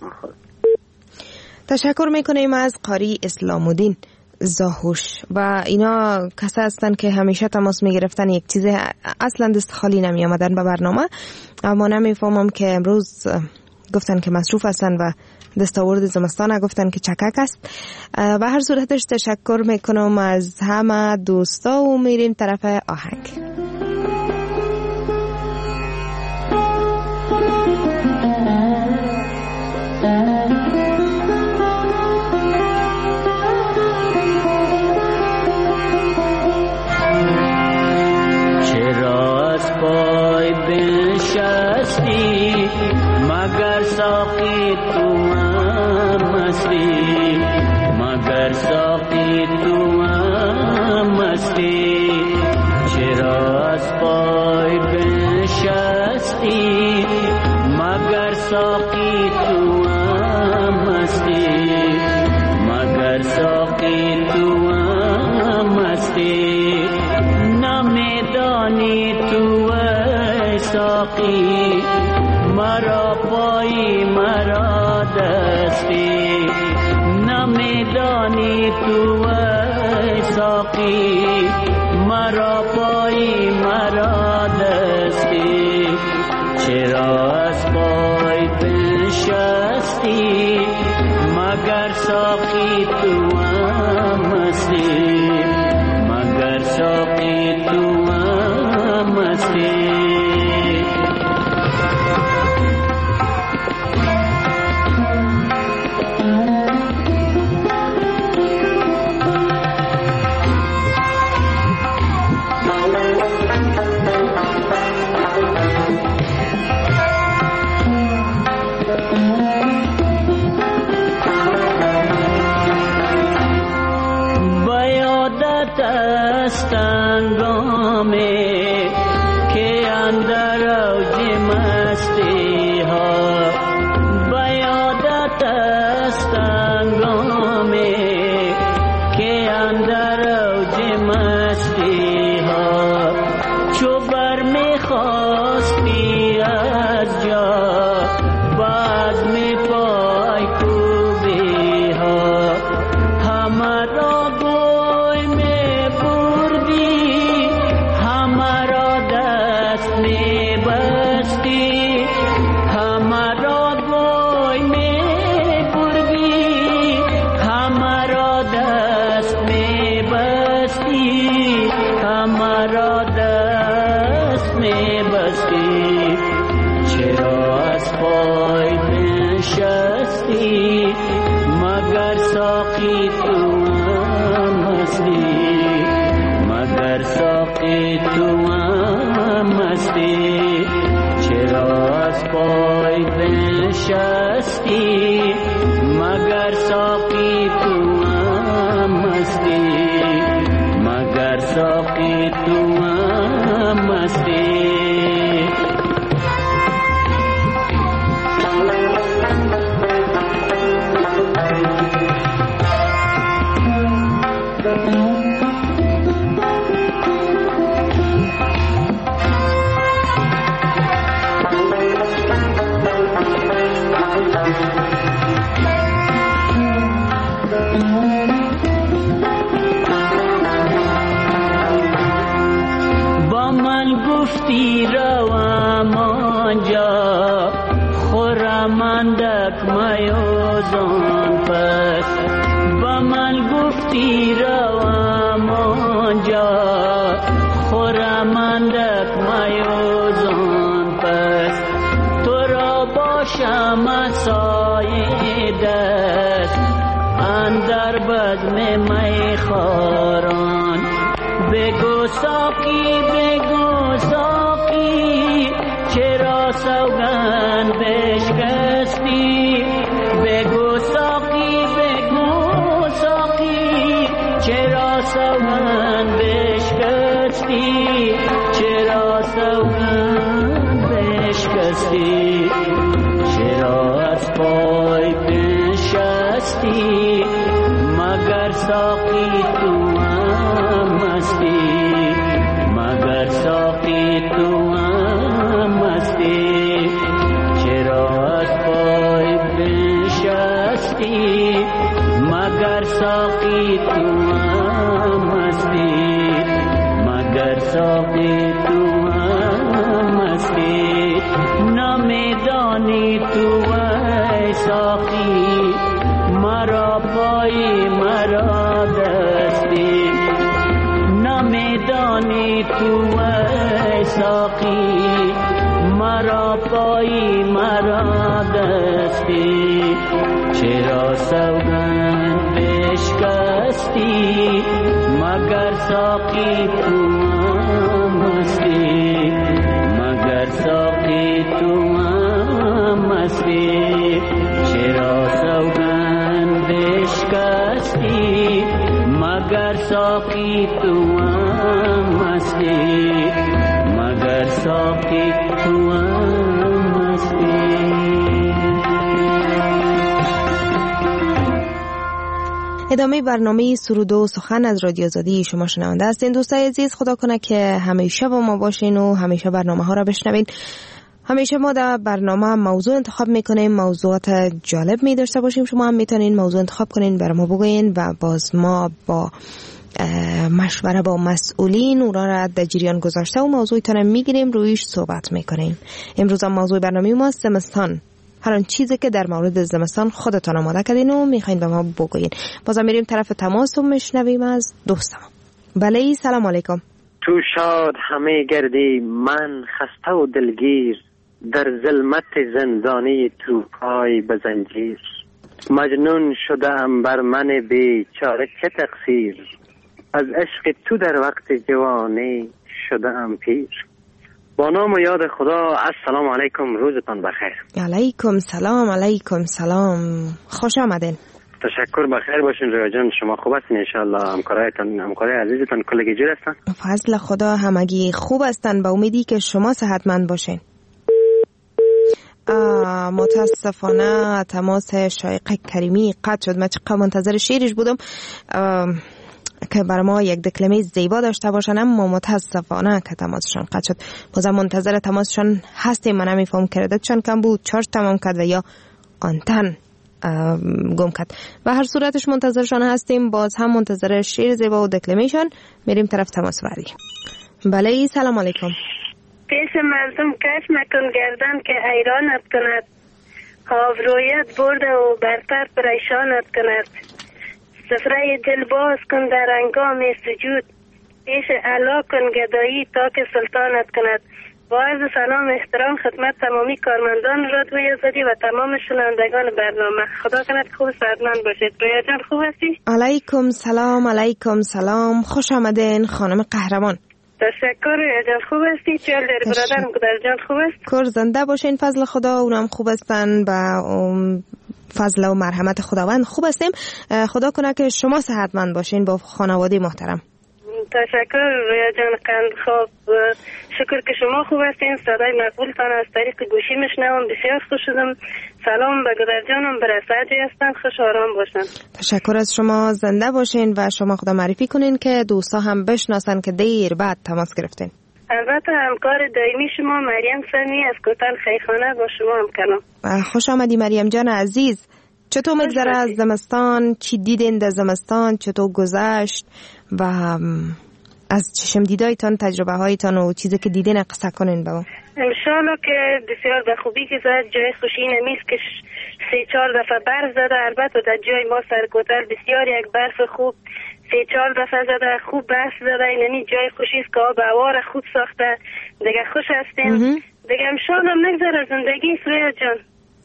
تشکر میکنیم از قاری اسلام الدین زاهوش. و اینا کسا هستن که همیشه تماس میگرفتن، یک چیز اصلا دست خالی نمی آمدن به برنامه. اما نمیفهمم که امروز گفتن که مصروف هستن و دستاورد زمستان گفتن که چکک است. به هر صورتش تشکر میکنم از همه دوستا و میریم طرف آهنگ. پای بنشستی مگر ساقی تو مستی، مگر ساقی تو مستی. چرا از پای بنشستی مگر ساقی تو مستی، مگر ساقی تو مستی. نمیدانی تو ساقی مرا پایی مرا دستی، نمیدانی تو ساقی مرا پایی مرا دستی. چرا از پای بنشستی مگر ساقی تو مستی، مگر ساقی تو مستی. دست انگامه که اندر اوج مستی ها بیادت است انگامه که اندر اوج مستی ها چو بر میخواستی از جا باز می پای کوبی ها همه را گوی می بردی همه را دست می بستی همه را گوی می بردی همه را دست می بستی همه را دست می بستی چرا از پای نشستی مگر ساقی تو مستی مگر ساقی تو مستی چرا از پای نشستی مگر ساقی تو مستی مگر ساقی تو مستی با من گفتی روم آنجا خورم اندک میازان پس با من گفتی روم آنجا خورم اندک میازان پس تو را باشم سایه دست اندر بزم میخواران بگو ساقی بگو ساقی چرا سوگند بشکستی بگو ساقی بگو ساقی چرا سوگند بشکستی چرا سوگند بشکستی چرا از پای نشستی مگر ساقی تو مستی مگر ساقی تو مستی چرا از پای نشستی مگر ساقی تو مستی مگر ساقی تو مستی نمیدانی تو ای ساقی مرا پای مرا دستی نمیدانی تو ای ساقی مرا پای مرا دستی چرا سوگند بشکستی مگر ساقی تو مستی مگر ساقی تو مستی چرا سوگند بشکستی مگر ساقی تو مستی مگر ساقی تو مستی. ادامه برنامه سرود و سخن از رادیو آزادی شما شنونده هستین. دوستای عزیز، خدا کنه که همیشه با ما باشین و همیشه برنامه ها را بشنوین. همیشه ما در برنامه موضوع انتخاب میکنیم، موضوعات جالب می داشته باشیم. شما هم میتونین موضوع انتخاب کنین، برای ما بگوین و باز ما با مشوره با مسئولین اونا را در جریان گذاشته و موضوعتان میگیریم، رویش صحبت میکنیم. امروز هم موضوع برنامه ما زمستان، هر آن چیزی که در مورد زمستان خودتان آماده کردین و میخواین به ما بگوین. بازم میریم طرف تماس و میشنویم از دوستم. بله، سلام علیکم. تو شاد همه گردی، من خسته و دلگیر، در ظلمت زندانی تو پای به زنجیر. مجنون شدم بر من بیچاره چه تقصیر، از عشق تو در وقت جوانی شدم پیر. با نام و یاد خدا، السلام علیکم، روزتان بخیر. علیکم سلام. علیکم سلام، خوش آمدین. تشکر، بخیر باشین رویا جان. شما خوب هستین؟ انشالله همکارایتان همکارای عزیزتان کلگی جور هستن؟ فضل خدا همگی خوب هستن، با امیدی که شما صحتمند باشین. متاسفانه تماس شایقه کریمی قطع شد. من چقدر منتظر شیرش بودم که بر ما یک دکلمه زیبا داشته باشن، اما متاسفانه که تماسشان قطع شد. بازم منتظر تماسشان هستیم. من نمیفهم کردتشان کم بود، چارج تمام کرد و یا آنتن گم کرد. و هر صورتش منتظرشان هستیم. باز هم منتظر شیر زیبا و دکلمیشان. میریم طرف تماس بعدی. بله سلام علیکم. پیش مردم کش مکن گردن که ایرانت کند، آبرویت برده و برتر پریشانت کند. سفره دل باز کن در انگام سجود، پیش علا کن گدایی تا که سلطانت کند. با عرض سلام احترام خدمت تمامی کارمندان رادیوی آزادی و تمام شنوندگان برنامه. خدا کند خوب صحتمند باشید. رویا جان خوب هستی؟ علیکم سلام. علیکم سلام. خوش آمدین خانم قهرمان. تشکر. رویا جان خوب هستی؟ چیال داری برادرم کدر جان خوب است؟ کر زنده باشین فضل خدا، اونم خوب هستن و فضل و مرحمت خداوند خوب هستیم. خدا کنه که شما صحتمند باشین با خانواده محترم. تشکر رویا جان. قند خوب، شکر که شما خوب هستین. صدای مقبولتان از طریق گوشی میشنوم، بسیار خوش شدم. سلام به گدر جانم برسد هستن، خوش آرام باشن. تشکر از شما، زنده باشین و شما خدا معرفی کنین که دوستا هم بشناسن که دیر بعد تماس گرفتین. البته همکار دائمی شما مریم سمی از کوتل خیخانه با شما هم کنم. خوش آمدی مریم جان عزیز. چطور میگذره از زمستان؟ چی دیدین در زمستان؟ چطور گذشت؟ و از چشم دیدایتان، تجربه هایتان و چیزی که دیدین قصه کنین با ما. انشالله که بسیار به خوبی گذشت. جای خوشی نمیست که سه چهار دفعه برف زده. البته در جای ما سرکوتل بسیار یک برف خوب سه چهار دفعه زده، خوب برف زده. یعنی جای خوشی است که آب هوا را خوب ساخته. دیگه خوش هستیم. دیگه انشالله نگذره زندگی رویا جان.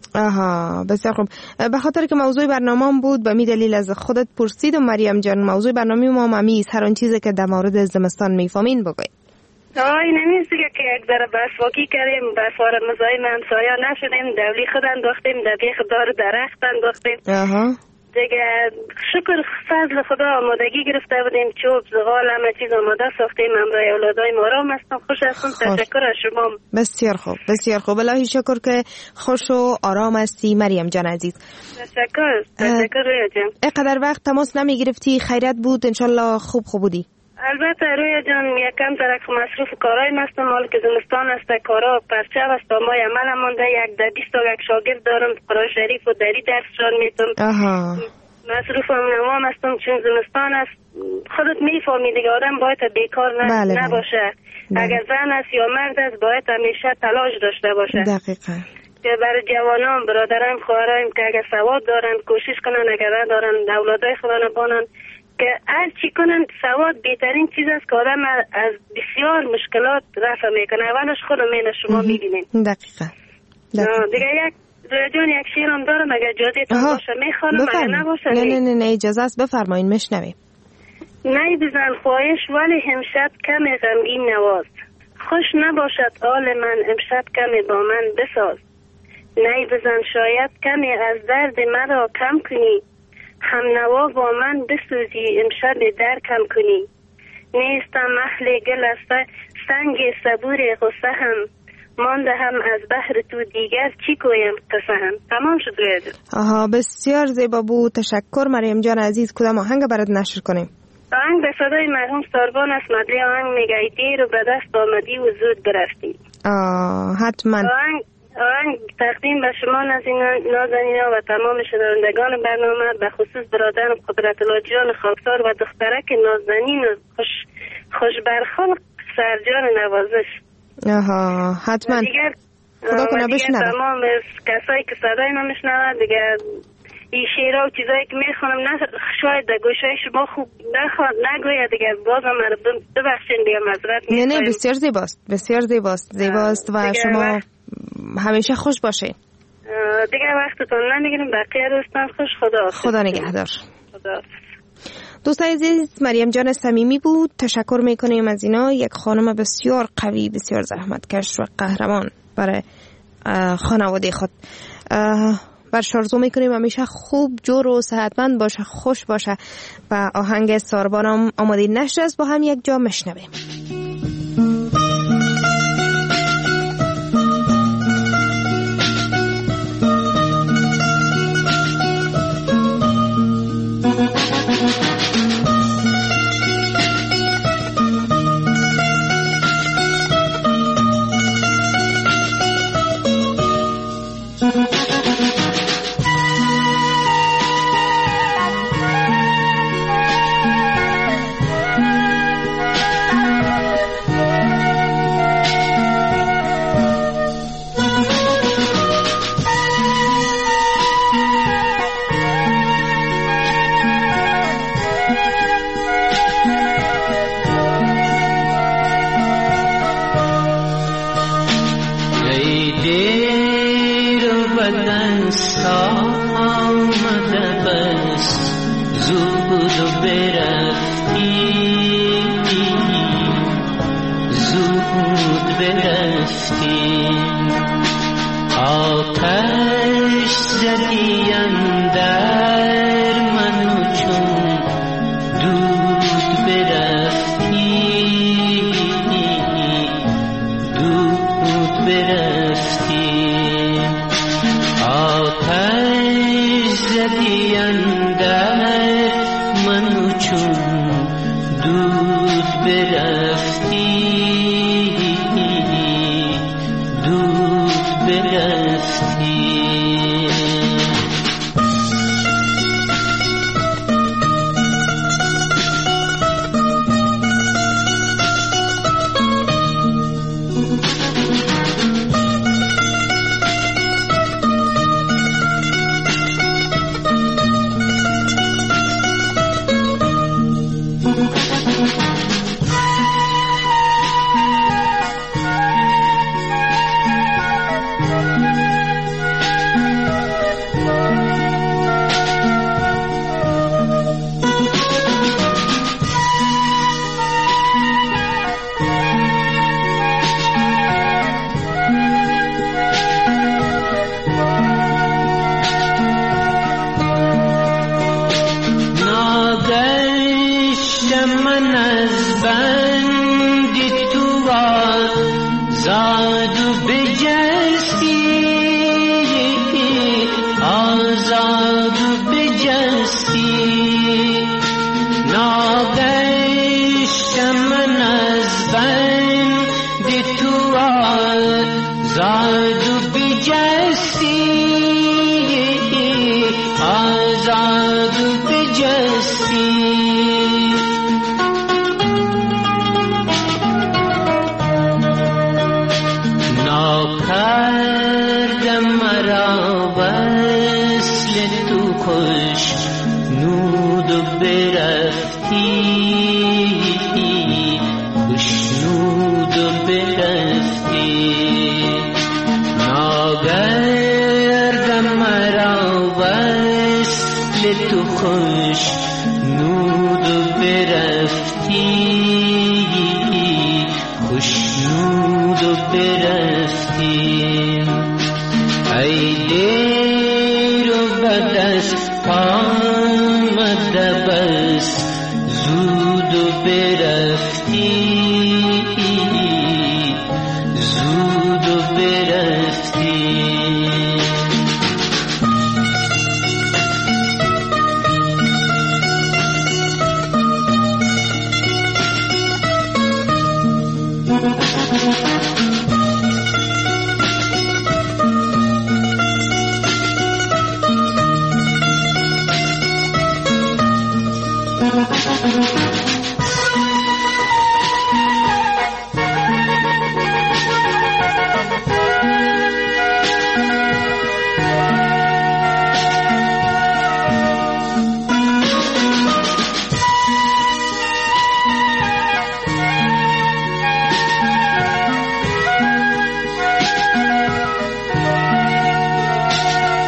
آها بسیار خوب. به خاطر که موضوع برنامه بود به می دلیل از خودت پرسیدم مریم جان. موضوع برنامه ما ممیز هر آن چیزی که در مورد زمستان میفهمین بگوی. آی نمیست دیگه که یک ذره برفاکی کردیم، برفار مزاحم همسایا نشدیم، دولی خود انداختیم، در بیخ دار درخت انداختیم. آها دیگه شکر فضل خدا آمادگی گرفته بودیم، چوب زغال همه چیز آماده ساختیم. امروز اولادای ما را هستم. خوش هستم. تشکر از شما. بسیار خوب بسیار خوب. الهی شکر که خوش و آرام هستی مریم جان عزیز. تشکر. تشکر رویا جان. اینقدر وقت تماس نمی گرفتی، خیرت بود انشالله. خوب خوب بودی؟ البته رویا جان یکم ترک مصروف کارای مستم. حال که زمستان است کارا پرچه است ما عمل مونده. یک ده بیست تا یک شاگرد دارم قرآن شریف و دری درسشان میتونم. آها مصروف هم نوام هستم چون زمستان است. خودت میفهمی دیگه آدم باید بیکار نه بله نباشه. بله. اگر زن است یا مرد است باید همیشه تلاش داشته باشه. دقیقاً. که برای جوانان برادران خواهران که اگر سواد دارن کوشش کنن، اگر دارن اولادای خودن بانن که هر چی کنن سواد بهترین چیز است که آدم از بسیار مشکلات رفع میکنه. اولش خودمون شما میبینین. دقیقاً. دقیقاً. دیگه یک جان یک شیرم دارم اگر اجازه تون باشه میخوانم اگر نباشه نه نه نه نه اجازه است بفرمایین میشنویم. نی بزن خواهش ولی همشب کم غمگین نواز، خوش نباشد حال من امشب کم با من بساز. نی بزن شاید کمی از درد مرا کم کنی، هم نوا با من بسوزی امشب در کم کنی. نیستم اهل گل است سنگ صبور غصه هم، مانده هم از بحر تو دیگر چی کویم قصه هم. تمام شد روید. آها بسیار زیبا بود. تشکر مریم جان عزیز. کدام آهنگ برات نشر کنیم؟ آهنگ به صدای مرحوم ساربان است. مدلی آهنگ میگه دیر و به دست آمدی و زود برفتی. آه حتما. آهنگ آهنگ تقدیم به شما نازنینا و تمام شنوندگان برنامه، به خصوص برادرم قدرت الله جان خاکسار و دخترک نازنین و خوش خوش برخلق سرجان نوازش. آها حتما. دیگر خدا کنه بشنوه. تمام کسایی که صدای من میشنوند دیگه این شعرها و چیزایی که میخونم نه شاید در گوشای شما خوب نخواد نگوید دیگه، بازم من ببخشین دیگه معذرت میخوایم. نه نه بسیار زیباست بسیار زیباست زیباست و شما وقت... همیشه خوش باشین. دیگه وقتتون نمیگیریم. بقیه روزتان خوش. خدا خدا نگهدار. خدا. دوستان عزیز مریم جان صمیمی بود. تشکر میکنیم از اینا. یک خانم بسیار قوی، بسیار زحمتکش و قهرمان برای خانواده خود. برش آرزو میکنیم همیشه خوب جور و صحتمند باشه، خوش باشه. و آهنگ ساربانم آماده نشر است، با هم یک جا مشنویم.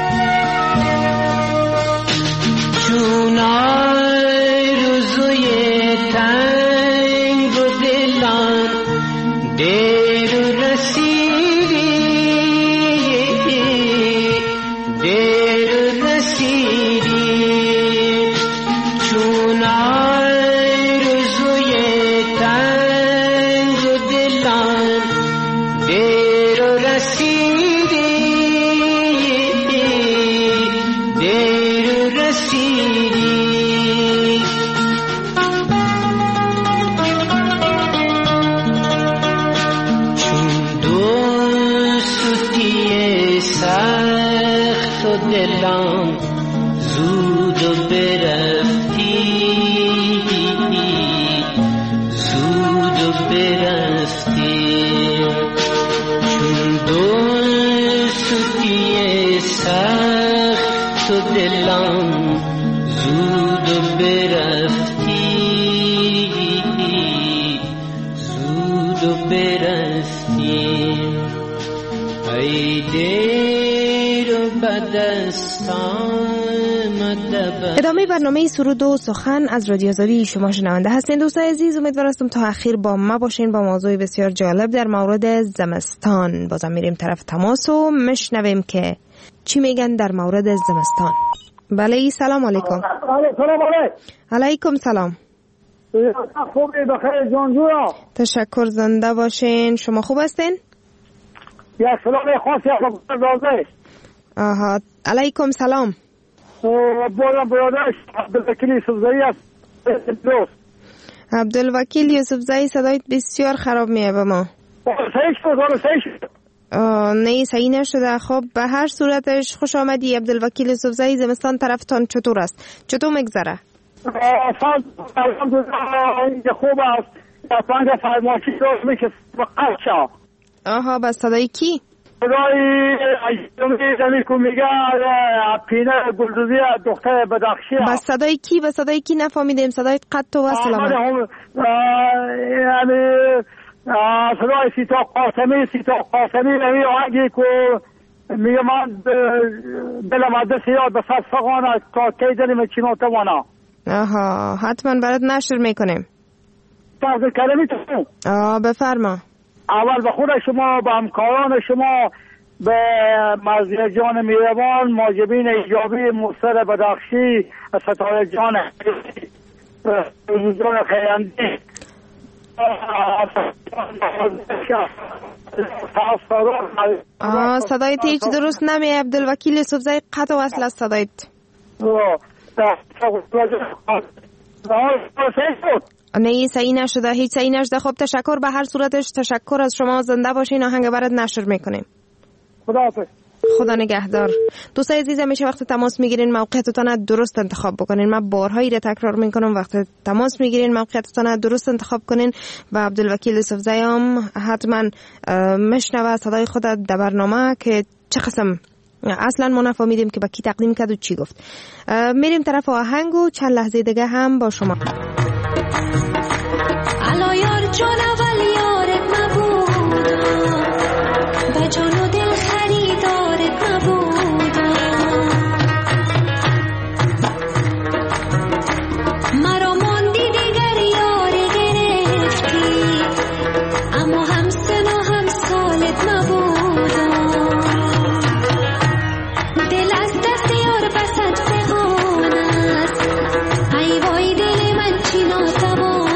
چونای روزوی زود و برفتی زود و برفتی ای دیر و بدستان. ادامه برنامه سرود و سخن از رادیو آزادی شما شنونده هستین. دوستان عزیز، امیدوار هستم تا اخیر با ما باشین با موضوع بسیار جالب در مورد زمستان. بازم میریم طرف تماس و میشنویم که چی میگن در مورد زمستان. بله، سلام علیکم. سلام علیکم. علیکم سلام. خوبی بخیر جان جویا. تشکر، زنده باشین. شما خوب هستین؟ یک سلام خاصی از دازه. آها، علیکم سلام. بولم برادرش عبدالوکیل یوسفزایی است. عبدالوکیل یوسفزایی، صدایت بسیار خراب میه به ما. صحیح شد، حالا صحیح شد. نه صحیح نشده. خب به هر صورتش خوش آمدی عبدالوکیل یوسفزایی. زمستان طرفتان چطور است؟ چطور میگذره؟ الحمدلله خوب است. پنج فرماشی روز میشه بقرشا. آها، بس صدای کی؟ صدای ایجامی زمین که میگه پینه گلدوزی دختر بدخشی. بس صدای کی؟ بس صدای کی نفهمیدیم. صدایت قط و وصل آمد. یعنی صدای سیتا قاسمی سیتا قاسمی نمی آنگی که میگه من دلم عدس یاد به صد فقانه تا کی دلیم چینو توانا. آها، حتما برات نشر میکنیم. تحضر کلمی تو. آه بفرما. اول به خود شما، به همکاران شما، به مرزیه جان میروان، ماجبین ایجابی مصر بدخشی، ستاره جان جان خیندی، آه صدایت هیچ درست نمی عبدالوکیل یوسفزایی، قطع و وصل است صدایت. نه صحیح نشده، هیچ صحیح نشده. خب تشکر، به هر صورتش تشکر از شما. زنده باشین، آهنگ برات نشر میکنیم. خداحافظ. خدا نگهدار. دوستای عزیز، همیشه وقت تماس میگیرین موقعیتتان درست انتخاب بکنین. من بارهایی را تکرار میکنم، وقت تماس میگیرین موقعیتتان درست انتخاب کنین و عبدالوکیل یوسفزایی هم حتما مشنوه صدای خود در برنامه که چه قسم اصلا ما نفهمیدیم که با کی تقدیم کرد و چی گفت. میریم طرف آهنگ و چند لحظه دیگه هم با شما. الا یار جان اول یارت نبود، به جان و دل خریدارت نبود، مرا ماندی دیگر یار گرفتی، اما هم سن و هم سالت نبود، دل از دست یار بسد فغان است، ای وای دل من چی ناتوان.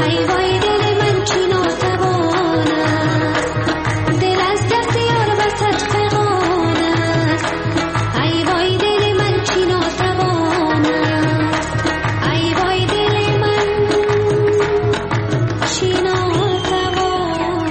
ای وای دل من چی ناتوان است، دل از دست یار بسط فغان است. ای وای دل من چی ناتوان است، ای وای دل من چی ناتوان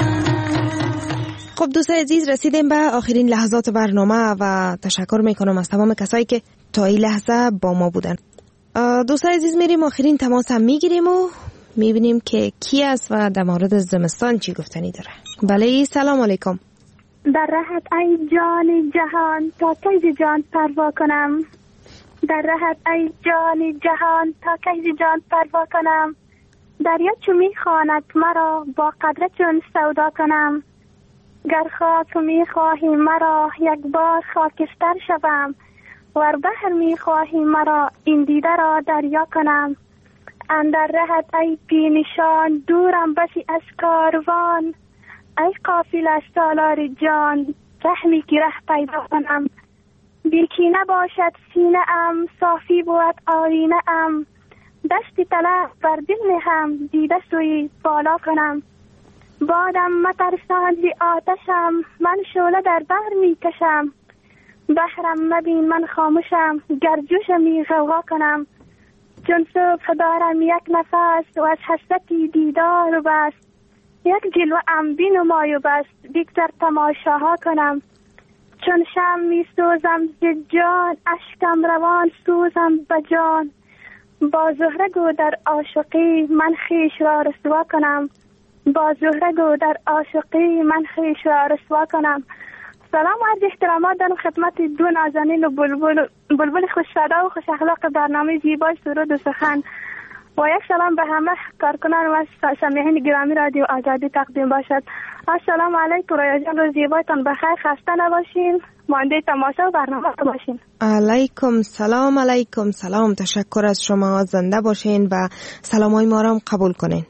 است. خب دوستان عزیز، رسیدیم به آخرین لحظات برنامه و تشکر میکنم از تمام کسایی که تا این لحظه با ما بودن. دوستان عزیز، میریم آخرین تماس هم میگیریم و میبینیم که کی است و در مورد زمستان چی گفتنی داره. بله، سلام علیکم. در راحت ای جان جهان تا کی جان پروا کنم، در راحت ای جان جهان تا کی جان پروا کنم. دریا چو میخواند مرا با قدر چون سودا کنم، گر خاک میخواهی مرا یک بار خاکستر شوم، ور بحر میخواهی مرا این دیده را دریا کنم. اندر رهت ای بی نشان دورم بسی از کاروان، ای قافله سالار جان رحمی که ره پیدا کنم. بیکی نباشد سینه ام صافی بود آینه ام، دست طلب بر دل نهم دیده سوی بالا کنم. بادم مترسان زی آتشم من شعله در بحر میکشم، بحرم مبین من خاموشم گر جوشمی غوغا کنم. چون صبح دارم یک نفس و از حسرتی دیدار و بس، یک جلوه ام بینمای و بس بیگذر تماشاها کنم. چون شم می سوزم ز جان اشکم روان سوزم بجان، با زهره گو در عاشقی من خیش را رسوا کنم، با زهره گو در عاشقی من خیش را رسوا کنم. سلام و عرض احترامات دارم خدمت دو نازنین و بلبل بلبل خوش صدا و خوش اخلاق برنامه زیبای سرود و سخن، و یک سلام به همه کارکنان و سامعین گرامی رادیو آزادی تقدیم باشد. السلام علیکم. رویا جان، روز زیبایتان بخیر، خسته نباشین، مانده تماشا و برنامه باشین. علیکم سلام. علیکم سلام. تشکر از شما، زنده باشین و سلامای ما را قبول کنین.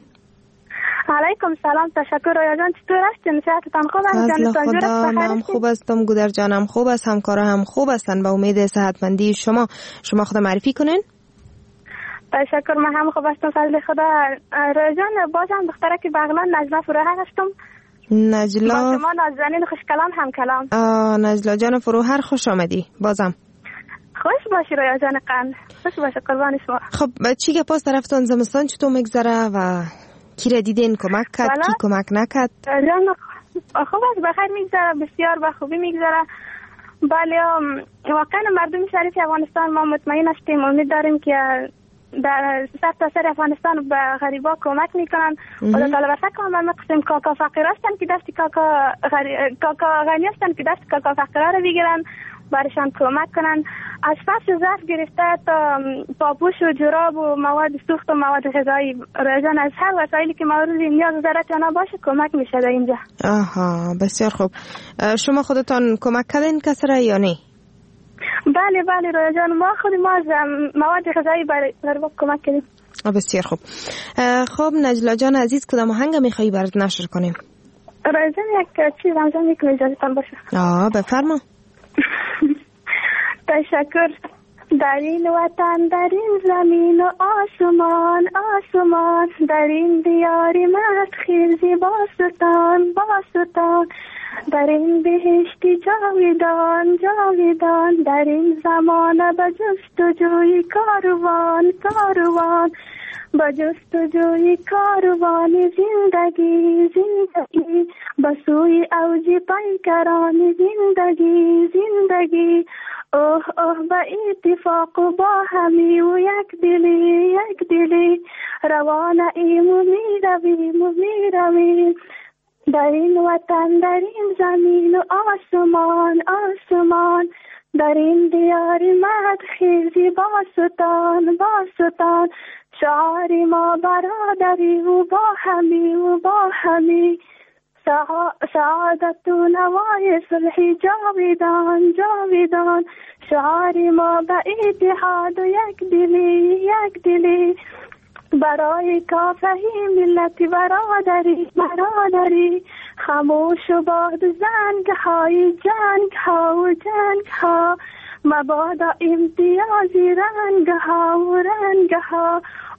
علیکم سلام. تشکر. رویا جان چطور هستین؟ صحتتان خوب است؟ جانتان خدا، من خوب هستم، گودر جانم خوب است، همکارا هم خوب هستن، به امید صحتمندی شما. شما خود معرفی کنین. تشکر. من هم خوب هستم فضل خدا. رویا جان، بازم دختره که بغلان نجلا فروهر هستم. نجلا با شما نازنین خوش کلام هم کلام. آه نجلا جان فروهر، خوش آمدی. بازم خوش باشی رویا جان قند، خوش باشه قربان شما. خب چی که پاس طرفتون زمستان چطور میگذره و کی را دیدین کمک کرد، کی کمک نکرد؟ جان خوب است، بخیر میگذره، بسیار به خوبی میگذره. بله واقعا مردم شریف افغانستان ما مطمئن هستیم، امید داریم که در سر تا سر افغانستان به غریبا کمک میکنن. خدا تعالی بسه که همه قسم کاکا فقیر هستن که دست کاکا غری... کاکا غنی هستن که دست کاکا فقیرها رو بگیرن، برشان کمک کنن. از فرش ظرف گرفته تا پاپوش و جراب و مواد سوخت و مواد غذایی، رجان از هر وسایلی که مورد نیاز ضرورت آنها باشه کمک میشه در اینجا. آها بسیار خوب. شما خودتان کمک کردین کسی را یا نه؟ بله بله رویا جان، ما خود ما از مواد غذایی برای غریبا کمک کردیم. بسیار خوب. خب نجلا جان عزیز، کدام آهنگ میخوایی برات نشر کنیم؟ رویا جان یک چیز همزن میکنه اجازهتان باشه. آه بفرما. تشکر. در این وطن، در این زمین و آسمان آسمان، در این دیاری مرد خیزی با ستان با ستان، در این بهشتی جاویدان جاویدان، در این زمانه به جستجوی کاروان کاروان، با جستجوی کاروان زندگی زندگی، به سوی اوج پیکران زندگی زندگی. اوه اوه با اتفاق و با همی و یک دلی یک دلی، روان ایم و می رویم و می رویم. در این وطن، در این زمین و آسمان آسمان، در این دیار مرد خیزی با ستان با ستان، شعاری ما برادری و با همی و با همی، سعادت و نوای صلحی جاویدان جاویدان، شعاری ما به اتحاد و یک دلی یک دلی، برای کافهی ملتی برادری برادری، خاموش و باد زنگ های جنگ ها و جنگ ها، مبادا امتیازی رنگ ها و رنگ ها.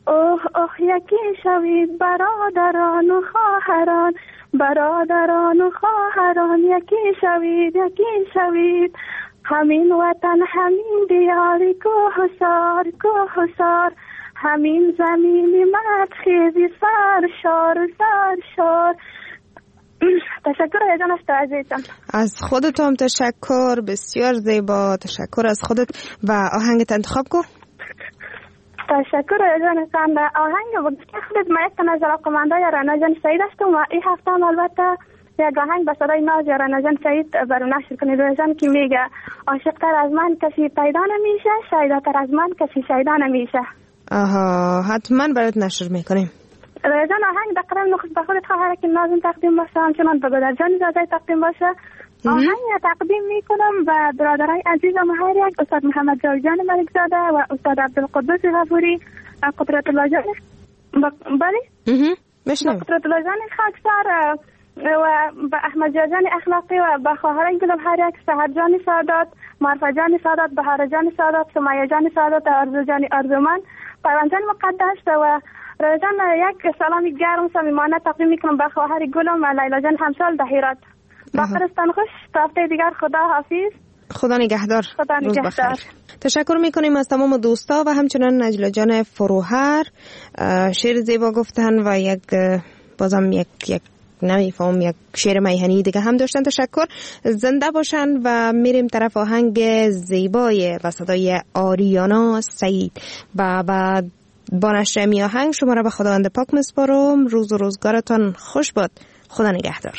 اوه اوه یکی شوید برادران و خواهران، برادران و خواهران یکی شوید یکی شوید. همین وطن همین دیاری کوه و سار کوه و سار، همین زمینی مدخیزی سر شار سر شار. تشکر ایجان است عزیزم. از خودت هم تشکر، بسیار زیبا. تشکر از خودت و آهنگت انتخاب کن. تشکر ایجان است. آهنگ بگفته خودت ما یک از علاقه‌مندای رنا جان سعید هستم و این هفته هم البته یک آهنگ به صدای ناز رنا جان سعید برای نشر کنید ایجان که میگه عاشق‌تر از من کسی پیدا نمیشه، شیداتر از من کسی شیدا نمیشه. آها حتما برات نشر میکنیم. رایجان آهنگ دقیقا نخست به خودت خواهر که نازم تقدیم باشه، همچنان به بدرجان زاده تقدیم باشه. آهنگ تقدیم میکنم به برادرای عزیزم هر یک، استاد محمد جاویدان ملک زاده و استاد عبدالقدوس غفوری، قدرت الله جان بله بشنویم، قدرت الله جان خاکسار و به احمد جان اخلاقی و به خواهرای گلم هر یک، سحر جان سادات، معرفه جان سادات، بهار جان سادات، سمیه جان سادات، ارزو جان ارزومند، پیوند جان مقدس و رایجان یک سلامی گرم صمیمانه تقدیم میکنم به خواهر گلم و لیلا جان همسال ده هرات. بخرستان خوش، تا هفته دیگر خدا حافظ. خدا نگهدار. خدا نگهدار. تشکر میکنیم از تمام دوستا و همچنان نجلا جان فروهر شعر زیبا گفتن و یک بازم یک یک نمیفهم یک شعر میهنی دیگه هم داشتن. تشکر، زنده باشن و میریم طرف آهنگ زیبای و صدای آریانا سعید و بعد با نشر می آهنگ شما را به خداوند پاک میسپارم. روز و روزگارتان خوش باد. خدا نگهدار.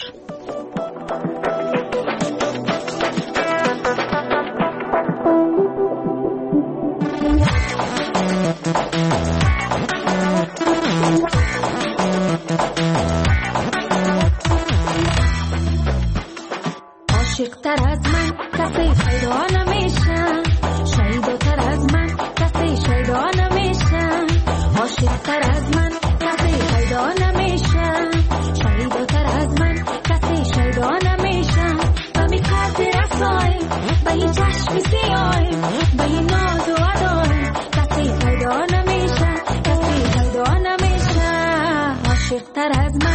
عاشق‌تر از من کسی پیدا نمیشه، شیداتر از من کسی شیدا نمیشه. عاشق‌تر از من کسی پیدا نمیشه، شیداتر از من کسی شیدا نمیشه. و می کردی رسای به این چشم سیای، به این ناز و ادای کسی پیدا نمیشه، کسی پیدا نمیشه. عاشق‌تر از من